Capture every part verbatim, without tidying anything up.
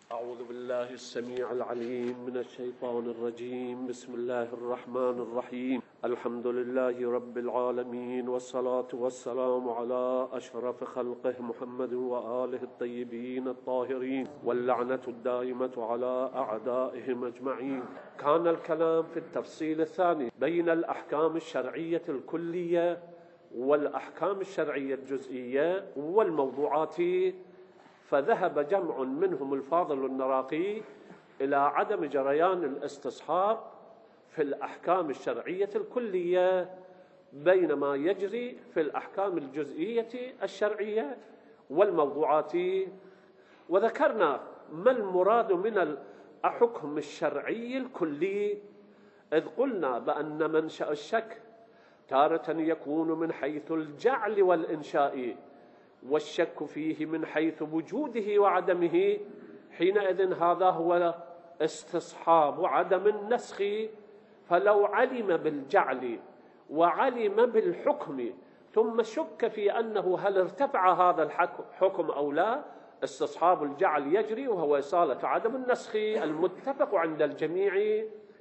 أعوذ بالله السميع العليم من الشيطان الرجيم. بسم الله الرحمن الرحيم. الحمد لله رب العالمين، والصلاة والسلام على أشرف خلقه محمد وآله الطيبين الطاهرين، واللعنة الدائمة على أعدائهم أجمعين. كان الكلام في التفصيل الثاني بين الأحكام الشرعية الكلية والأحكام الشرعية الجزئية والموضوعات، فذهب جمع منهم الفاضل النراقي إلى عدم جريان الاستصحاب في الأحكام الشرعية الكلية بينما يجري في الأحكام الجزئية الشرعية والموضوعات. وذكرنا ما المراد من الحكم الشرعي الكلي، إذ قلنا بأن منشأ الشك تارة يكون من حيث الجعل والإنشاء، والشك فيه من حيث وجوده وعدمه، حينئذ هذا هو استصحاب عدم النسخ. فلو علم بالجعل وعلم بالحكم ثم شك في أنه هل ارتفع هذا الحكم أو لا، استصحاب الجعل يجري، وهو إصالة عدم النسخ المتفق عند الجميع.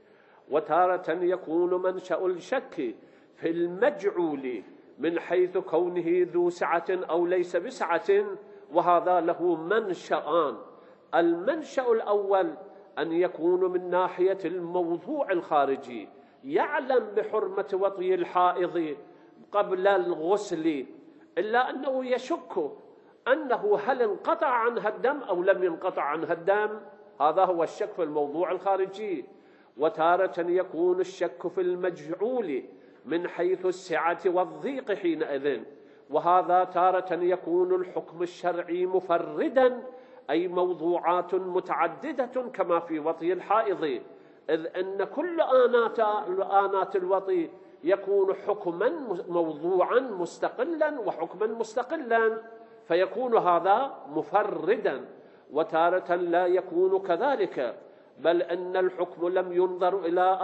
وتارة يكون منشأ الشك في المجعول من حيث كونه ذو سعة أو ليس بسعة، وهذا له منشأان. المنشأ الأول أن يكون من ناحية الموضوع الخارجي، يعلم بحرمة وطي الحائض قبل الغسل، إلا أنه يشك أنه هل انقطع عنها الدم أو لم ينقطع عنها الدم، هذا هو الشك في الموضوع الخارجي. وتارة يكون الشك في المجعول من حيث السعة والضيق حينئذ، وهذا تارة يكون الحكم الشرعي مفردا، أي موضوعات متعددة كما في وطي الحائض، إذ أن كل آنات آنات الوطي يكون حكما موضوعا مستقلا وحكما مستقلا، فيكون هذا مفردا. وتارة لا يكون كذلك، بل أن الحكم لم ينظر إلى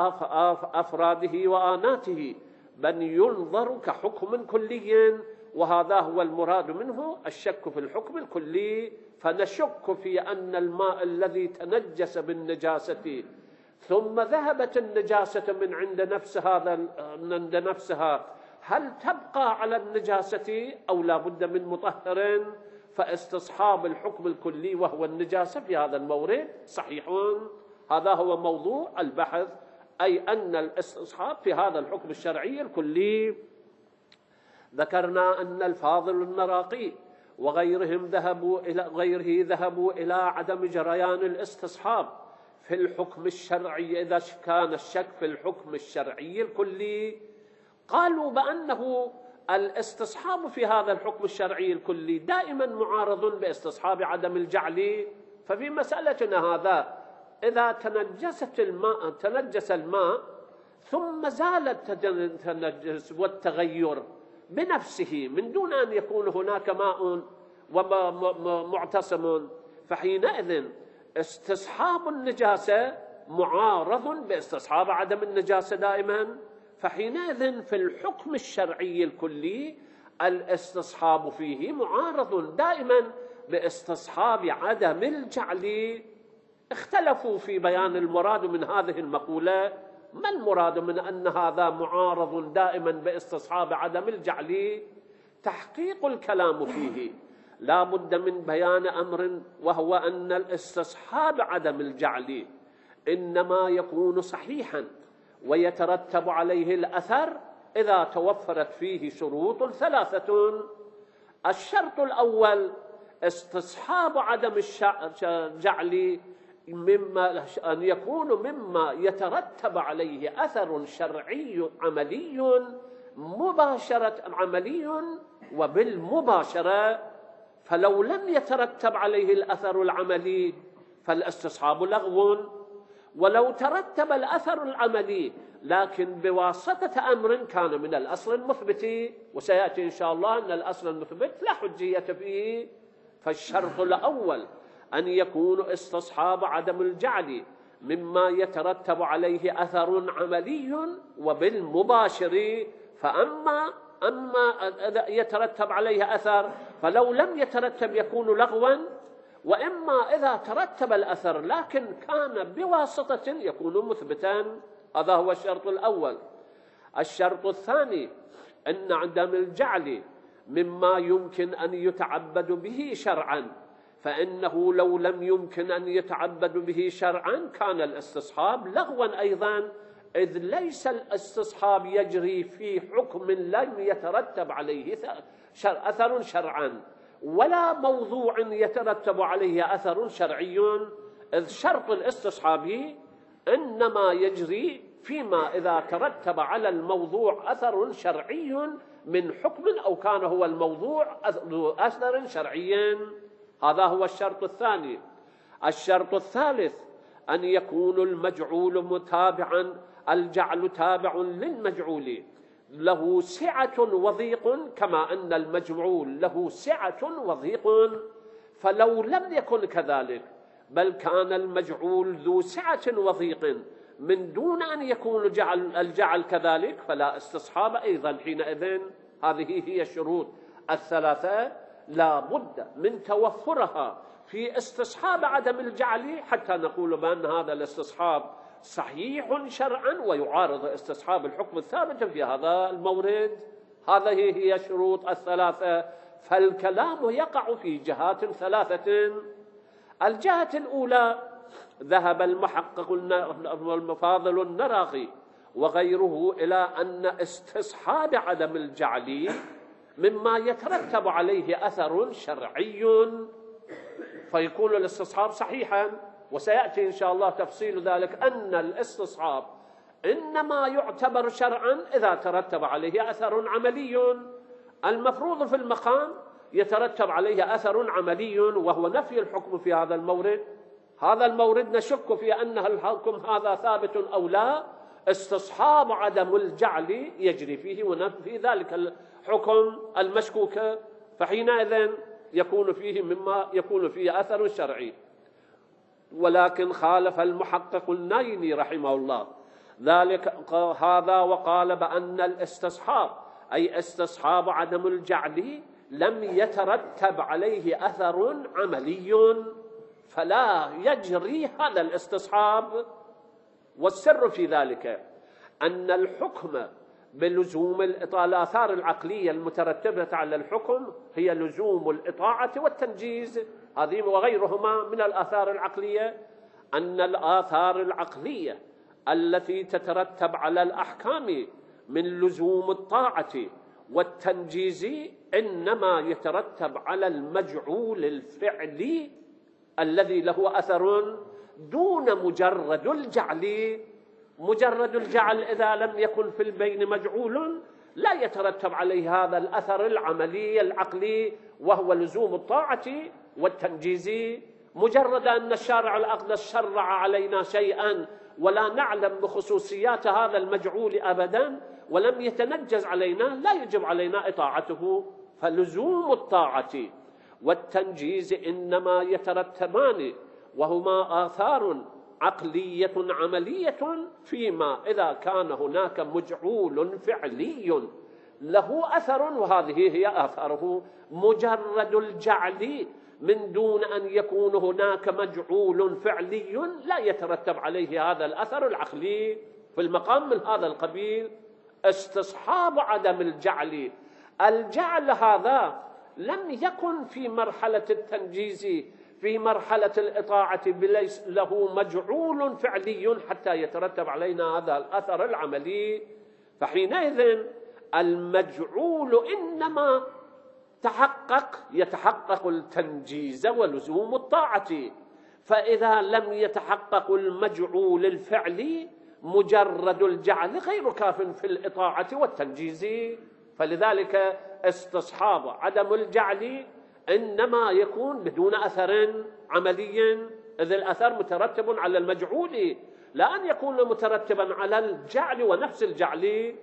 أفراده وآناته، بل ينظر كحكم كلي، وهذا هو المراد منه الشك في الحكم الكلي. فنشك في أن الماء الذي تنجس بالنجاسة ثم ذهبت النجاسة من عند نفس هذا من عند نفسها، هل تبقى على النجاسة أو لا بد من مطهر؟ فاستصحاب الحكم الكلي وهو النجاسة في هذا المورد صحيح. هذا هو موضوع البحث، أي أن الاستصحاب في هذا الحكم الشرعي الكلي. ذكرنا أن الفاضل النراقي وغيرهم ذهبوا إلى غيره ذهبوا إلى عدم جريان الاستصحاب في الحكم الشرعي إذا كان الشك في الحكم الشرعي الكلي. قالوا بأنه الاستصحاب في هذا الحكم الشرعي الكلي دائما معارض باستصحاب عدم الجعل. ففي مسألتنا هذا إذا تنجست الماء تنجس الماء ثم زال التنجس والتغير بنفسه من دون أن يكون هناك ماء ومعتصم، فحينئذ استصحاب النجاسة معارض باستصحاب عدم النجاسة دائما. فحينئذ في الحكم الشرعي الكلي الاستصحاب فيه معارض دائما باستصحاب عدم الجعل. اختلفوا في بيان المراد من هذه المقولة، ما المراد من أن هذا معارض دائما باستصحاب عدم الجعل؟ تحقيق الكلام فيه لا بد من بيان أمر، وهو أن الاستصحاب عدم الجعل إنما يكون صحيحا ويترتب عليه الأثر إذا توفرت فيه شروط ثلاثة. الشرط الأول استصحاب عدم الجعل مما أن يكون مما يترتب عليه أثر شرعي عملي مباشرة عملي وبالمباشرة، فلو لم يترتب عليه الأثر العملي فالاستصحاب لغو، ولو ترتب الأثر العملي لكن بواسطة أمر كان من الأصل المثبت، وسيأتي إن شاء الله أن الأصل المثبت لا حجية فيه. فالشرط الأول أن يكون استصحاب عدم الجعل مما يترتب عليه أثر عملي وبالمباشر. فأما أما يترتب عليه أثر فلو لم يترتب يكون لغوا، وإما إذا ترتب الأثر لكن كان بواسطة يكون مثبتا. هذا هو الشرط الأول. الشرط الثاني أن عدم الجعل مما يمكن أن يتعبد به شرعا، فإنه لو لم يمكن أن يتعبد به شرعا كان الاستصحاب لغوا أيضا، إذ ليس الاستصحاب يجري في حكم لم يترتب عليه أثر شرعا، ولا موضوع يترتب عليه أثر شرعي، إذ شرط الاستصحاب إنما يجري فيما إذا ترتب على الموضوع أثر شرعي من حكم أو كان هو الموضوع أثر شرعي. هذا هو الشرط الثاني. الشرط الثالث أن يكون المجعول متابعا، الجعل تابع للمجعول، له سعة وضيق كما أن المجعول له سعة وضيق. فلو لم يكن كذلك بل كان المجعول ذو سعة وضيق من دون أن يكون الجعل, الجعل كذلك فلا استصحاب أيضا حينئذ. هذه هي الشروط الثلاثة لا بد من توفرها في استصحاب عدم الجعل حتى نقول بأن هذا الاستصحاب صحيح شرعا ويعارض استصحاب الحكم الثابت في هذا المورد. هذه هي الشروط الثلاثة. فالكلام يقع في جهات ثلاثة. الجهة الأولى ذهب المحقق المفاضل النراقي وغيره إلى أن استصحاب عدم الجعل مما يترتب عليه أثر شرعي، فيكون الاستصحاب صحيحا. وسيأتي إن شاء الله تفصيل ذلك أن الاستصحاب إنما يعتبر شرعا إذا ترتب عليه أثر عملي. المفروض في المقام يترتب عليه أثر عملي وهو نفي الحكم في هذا المورد. هذا المورد نشك في أن الحكم هذا ثابت أو لا. استصحاب عدم الجعل يجري فيه ونفي ذلك الحكم المشكوك، فحينئذ يكون فيه مما يكون فيه أثر شرعي. ولكن خالف المحقق النايني رحمه الله ذلك هذا وقال بأن الاستصحاب أي استصحاب عدم الجعل لم يترتب عليه أثر عملي فلا يجري هذا الاستصحاب. والسر في ذلك أن الحكم بلزوم الآثار العقلية المترتبة على الحكم هي لزوم الإطاعة والتنجيز، هذه وغيرهما من الآثار العقلية. أن الآثار العقلية التي تترتب على الأحكام من لزوم الطاعة والتنجيز إنما يترتب على المجعول الفعلي الذي له أثر دون مجرد الجعل. مجرد الجعل إذا لم يكن في البين مجعول لا يترتب عليه هذا الأثر العملي العقلي وهو لزوم الطاعة والتنجيز. مجرد أن الشارع الأقدس شرع علينا شيئا ولا نعلم بخصوصيات هذا المجعول أبدا ولم يتنجز علينا لا يجب علينا إطاعته. فلزوم الطاعة والتنجيز إنما يترتبان وهما آثار عقلية عملية فيما إذا كان هناك مجعول فعلي له أثر، وهذه هي آثاره. مجرد الجعل من دون أن يكون هناك مجعول فعلي لا يترتب عليه هذا الأثر العقلي. في المقام من هذا القبيل استصحاب عدم الجعل، الجعل هذا لم يكن في مرحلة التنجيز في مرحلة الإطاعة بليس له مجعول فعلي حتى يترتب علينا هذا الأثر العملي. فحينئذ المجعول إنما تحقق يتحقق التنجيز ولزوم الطاعة. فإذا لم يتحقق المجعول الفعلي مجرد الجعل غير كاف في الإطاعة والتنجيز. فلذلك استصحاب عدم الجعل إنما يكون بدون أثر عملي، إذ الأثر مترتب على المجعول لا أن يكون مترتبا على الجعل ونفس الجعل.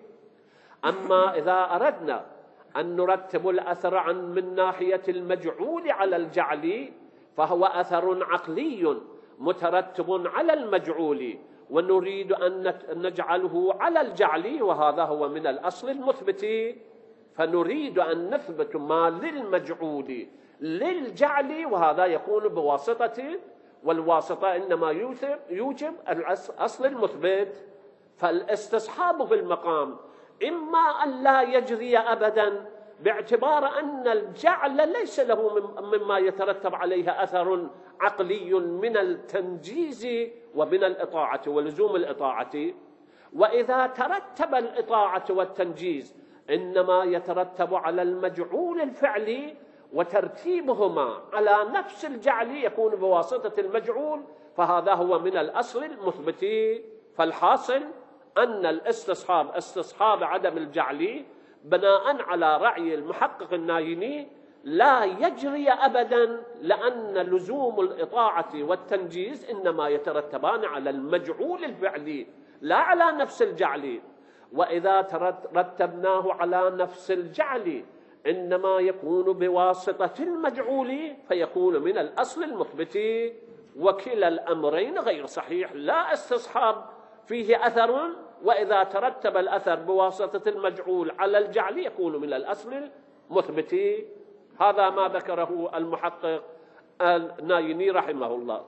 أما إذا أردنا أن نرتب الأثر عن من ناحية المجعول على الجعل فهو أثر عقلي مترتب على المجعول ونريد أن نجعله على الجعل، وهذا هو من الأصل المثبت. فنريد أن نثبت ما للمجعول للجعل، وهذا يكون بواسطة، والواسطة إنما يوجب الأصل المثبت. فالاستصحاب في المقام إما أن لا يجري أبدا باعتبار أن الجعل ليس له مما يترتب عليه أثر عقلي من التنجيز ومن الإطاعة ولزوم الإطاعة، وإذا ترتب الإطاعة والتنجيز إنما يترتب على المجعول الفعلي، وترتيبهما على نفس الجعل يكون بواسطة المجعول، فهذا هو من الأصل المثبت. فالحاصل أن الاستصحاب استصحاب عدم الجعل بناء على رأي المحقق النايني لا يجري أبدا، لأن لزوم الإطاعة والتنجيز إنما يترتبان على المجعول الفعلي لا على نفس الجعل، وإذا رتبناه على نفس الجعل إنما يكون بواسطة المجعول فيكون من الأصل المثبت. وكلا الأمرين غير صحيح، لا استصحاب فيه أثر، وإذا ترتب الأثر بواسطة المجعول على الجعل يكون من الأصل المثبت. هذا ما ذكره المحقق النايني رحمه الله.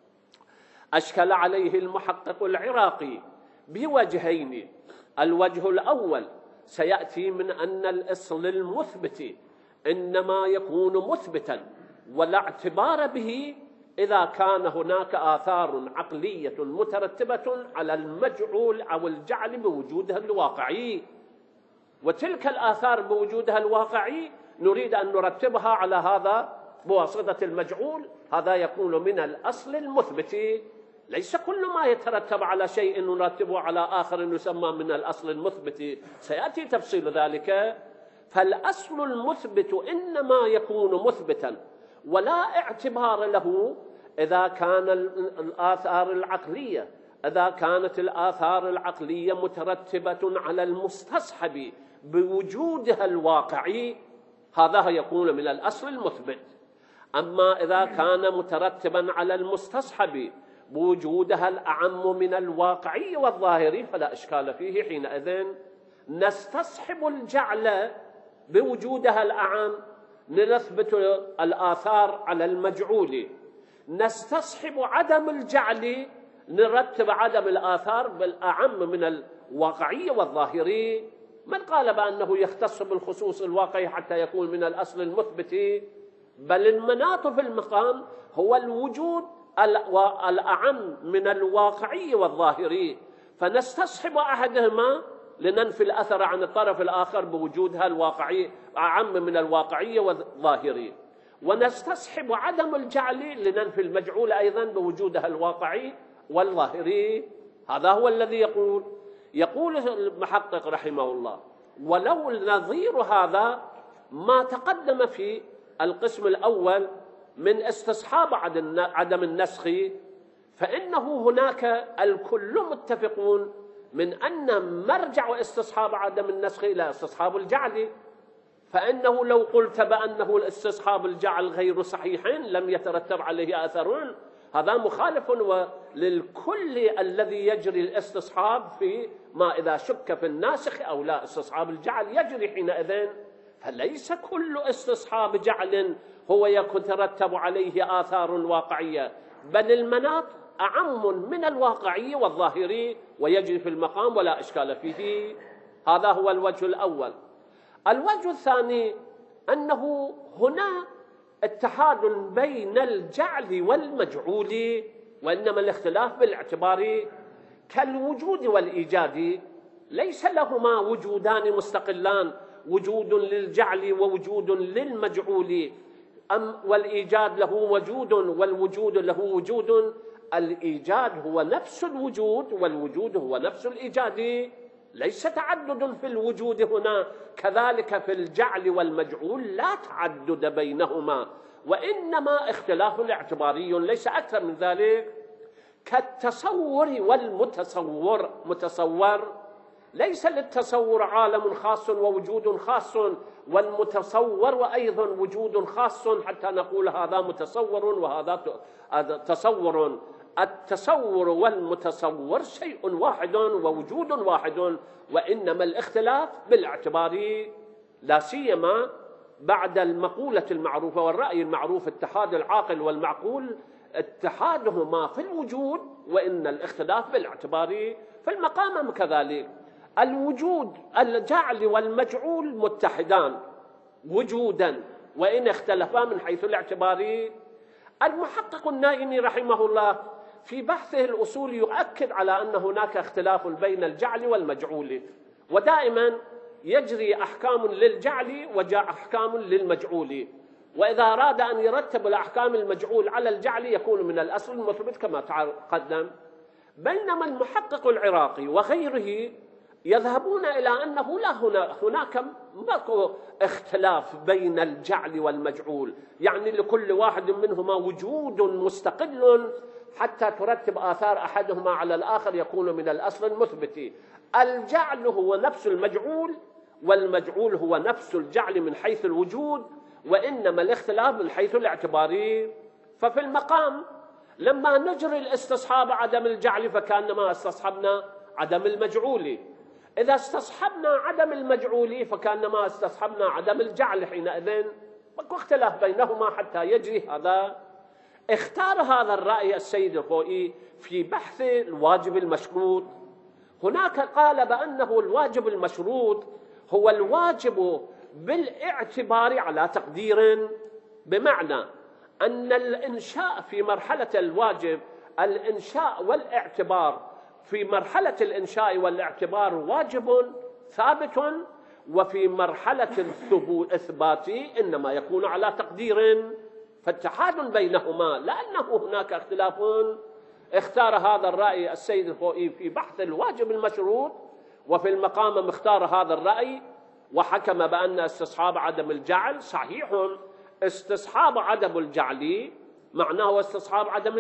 أشكل عليه المحقق العراقي بوجهين. الوجه الأول سيأتي من أن الأصل المثبت إنما يكون مثبتا ولا اعتبار به إذا كان هناك آثار عقلية مترتبة على المجعول أو الجعل بوجودها الواقعي، وتلك الآثار بوجودها الواقعي نريد أن نرتبها على هذا بواسطة المجعول، هذا يكون من الأصل المثبت. ليس كل ما يترتب على شيء نرتبه على آخر يسمى من الأصل المثبت، سيأتي تفصيل ذلك. فالأصل المثبت إنما يكون مثبتا ولا اعتبار له إذا كان الآثار العقلية إذا كانت الآثار العقلية مترتبة على المستصحب بوجودها الواقعي، هذا يكون من الأصل المثبت. أما إذا كان مترتبا على المستصحب بوجودها الأعم من الواقعي والظاهري فلا إشكال فيه. حينئذ نستصحب الجعل بوجودها الأعم لنثبت الآثار على المجعول، نستصحب عدم الجعل نرتب عدم الآثار بالأعم من الواقعي والظاهري. من قال بأنه يختص بالخصوص الواقعي حتى يكون من الأصل المثبت؟ بل المناط في المقام هو الوجود الأعم من الواقعي والظاهري، فنستصحب أحدهما لننفي الأثر عن الطرف الآخر بوجودها الواقعي أعم من الواقعي والظاهري، ونستصحب عدم الجعل لننفي المجعول أيضا بوجودها الواقعي والظاهري. هذا هو الذي يقول يقول المحقق رحمه الله. ولو نظير هذا ما تقدم في القسم الأول من استصحاب عدم النسخ، فإنه هناك الكل متفقون من أن مرجع استصحاب عدم النسخ إلى استصحاب الجعل، فإنه لو قلت بأنه الاستصحاب الجعل غير صحيح لم يترتب عليه أثر، هذا مخالف للكل الذي يجري الاستصحاب في ما إذا شك في الناسخ أو لا. استصحاب الجعل يجري حينئذ، فليس كل استصحاب جعل هو يترتب عليه آثار واقعية، بل المناط أعم من الواقعي والظاهري ويجري في المقام ولا إشكال فيه. هذا هو الوجه الأول. الوجه الثاني أنه هنا اتحاد بين الجعل والمجعول، وإنما الاختلاف بالاعتبار كالوجود والإيجاد، ليس لهما وجودان مستقلان، وجود للجعل ووجود للمجعول، أم والإيجاد له وجود والوجود له وجود. الإيجاد هو نفس الوجود والوجود هو نفس الإيجاد، ليس تعدد في الوجود هنا، كذلك في الجعل والمجعول لا تعدد بينهما، وإنما اختلاف اعتباري ليس أكثر من ذلك. كالتصور والمتصور، متصور ليس للتصور عالم خاص ووجود خاص، والمتصور وأيضا وجود خاص حتى نقول هذا متصور وهذا تصور. التصور والمتصور شيء واحد ووجود واحد، وإنما الاختلاف بالاعتبار، لا سيما بعد المقولة المعروفة والرأي المعروف اتحاد العاقل والمعقول اتحادهما في الوجود، وإن الاختلاف بالاعتبار في المقام كذلك. الوجود الجعل والمجعول متحدان وجودا وإن اختلفا من حيث الاعتبار. المحقق النائمي رحمه الله في بحثه الأصول يؤكد على أن هناك اختلاف بين الجعل والمجعول، ودائما يجري أحكام للجعل وأحكام للمجعول، وإذا أراد أن يرتب الأحكام المجعول على الجعل يكون من الأصل المثبت كما تقدم. بينما المحقق العراقي وغيره يذهبون إلى أنه لا هنا هناك ماكو اختلاف بين الجعل والمجعول، يعني لكل واحد منهما وجود مستقل حتى ترتب آثار أحدهما على الآخر يكون من الأصل المثبت. الجعل هو نفس المجعول والمجعول هو نفس الجعل من حيث الوجود، وإنما الاختلاف من حيث الاعتبار. ففي المقام لما نجري الاستصحاب عدم الجعل فكأنما استصحبنا عدم المجعول، إذا استصحبنا عدم المجعول فكأنما استصحبنا عدم الجعل، حينئذ ماكو اختلاف بينهما حتى يجري هذا. اختار هذا الرأي السيد الخوئي في بحث الواجب المشروط. هناك قال بأنه الواجب المشروط هو الواجب بالاعتبار على تقدير، بمعنى أن الإنشاء في مرحلة الواجب، الإنشاء والاعتبار في مرحلة الإنشاء والاعتبار واجب ثابت، وفي مرحلة الإثبات إنما يكون على تقدير، فاتحاد بينهما لأنه هناك اختلاف. اختار هذا الرأي السيد الخوئي في بحث الواجب المشروط، وفي المقام اختار هذا الرأي وحكم بأن استصحاب عدم الجعل صحيح. استصحاب عدم الجعل معناه استصحاب عدم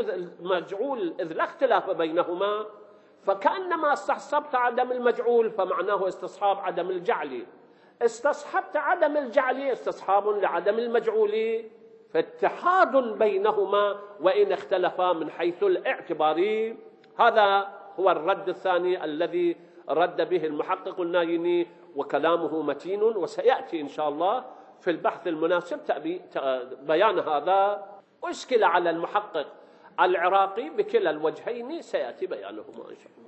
المجعول إذ لا اختلاف بينهما، فكأنما استصحبت عدم المجعول فمعناه استصحاب عدم الجعل، استصحبت عدم الجعل استصحاب لعدم المجعول، فاتحاد بينهما وإن اختلفا من حيث الاعتبار. هذا هو الرد الثاني الذي رد به المحقق النايمي، وكلامه متين، وسيأتي إن شاء الله في البحث المناسب بيان هذا. أشكل على المحقق العراقي بكلا الوجهين سيأتي بيانهما إن شاء الله.